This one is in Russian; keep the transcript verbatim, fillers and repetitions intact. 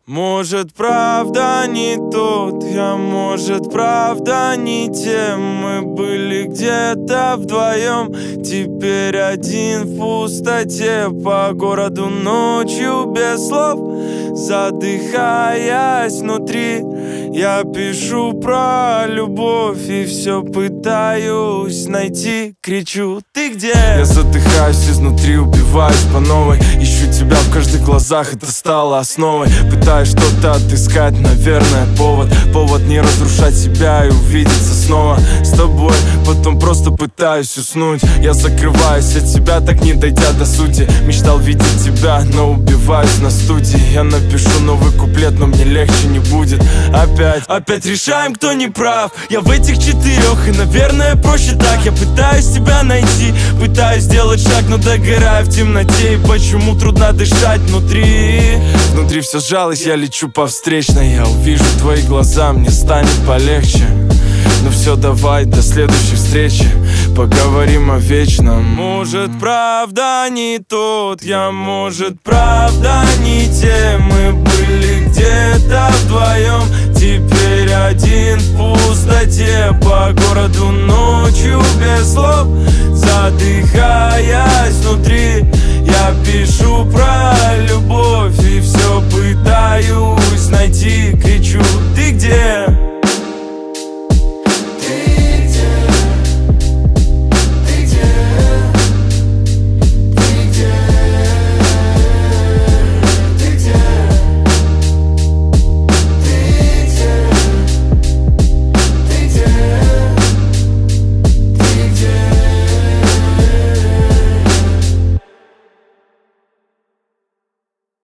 Может, правда не тот я, может, правда не тем. Мы были где-то вдвоем, теперь один в пустоте. По городу ночью без слов, задыхаясь внутри, я пишу про любовь и все пытаюсь найти. Кричу: ты где? Я задыхаюсь изнутри, убиваюсь по новой. Ищу тебя в каждых глазах, это стало основой. Пытаюсь что-то отыскать, наверное, повод Повод не разрушать себя и увидеться снова с тобой. Потом просто пытаюсь уснуть. Я закрываюсь от тебя, так не дойдя до сути. Мечтал видеть тебя, но убиваюсь на студии. Я напишу новый куплет, но мне легче не будет. Опять, опять решаем, кто не прав. Я в этих четырех, и, наверное, проще так. Я пытаюсь тебя найти, пытаюсь сделать шаг, но догораю в темноте. И почему трудно дышать внутри? Внутри все сжалось, я лечу по встречной. Я увижу твои глаза, мне станет полегче. Ну все, давай, до следующей встречи, поговорим о вечном. Может, правда не тот я, может, правда не